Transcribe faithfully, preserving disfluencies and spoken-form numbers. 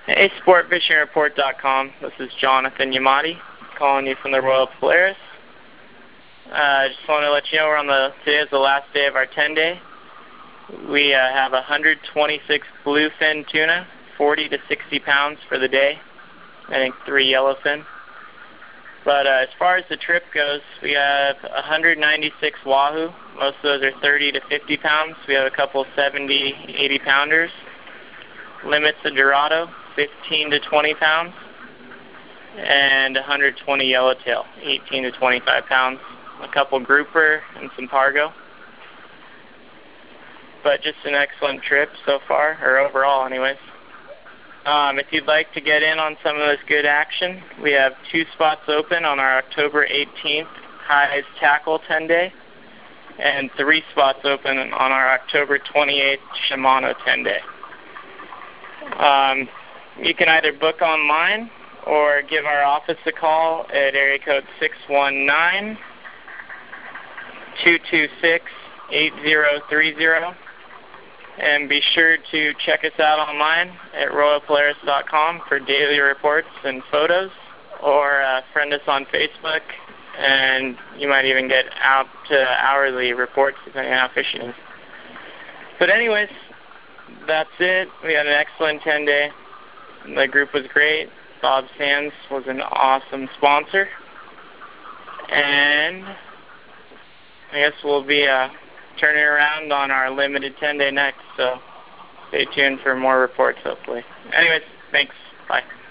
Hey, sport fishing report dot com. This is Jonathan Yamati calling you from the Royal Polaris. I uh, just want to let you know we're on the today is the last day of our ten day. We uh, have one hundred twenty-six bluefin tuna, forty to sixty pounds for the day. I think three yellowfin. But uh, as far as the trip goes, we have one hundred ninety-six wahoo. Most of those are thirty to fifty pounds. We have a couple seventy, eighty pounders. Limits of Dorado, fifteen to twenty pounds, and one hundred twenty yellowtail, eighteen to twenty-five pounds, a couple grouper and some pargo. But just an excellent trip so far, or overall anyways. Um, if you'd like to get in on some of this good action, we have two spots open on our October eighteenth Highs Tackle ten day, and three spots open on our October twenty-eighth Shimano ten day. Um, you can either book online or give our office a call at area code six one nine, two two six, eight zero three zero. And be sure to check us out online at Royal Polaris dot com for daily reports and photos, or uh, friend us on Facebook, and you might even get out to hourly reports depending on how fishing is. But anyways, that's it. We had an excellent ten day. The group was great. Bob Sands was an awesome sponsor. And I guess we'll be uh, turning around on our limited ten day next, so stay tuned for more reports hopefully. Anyways, thanks. Bye.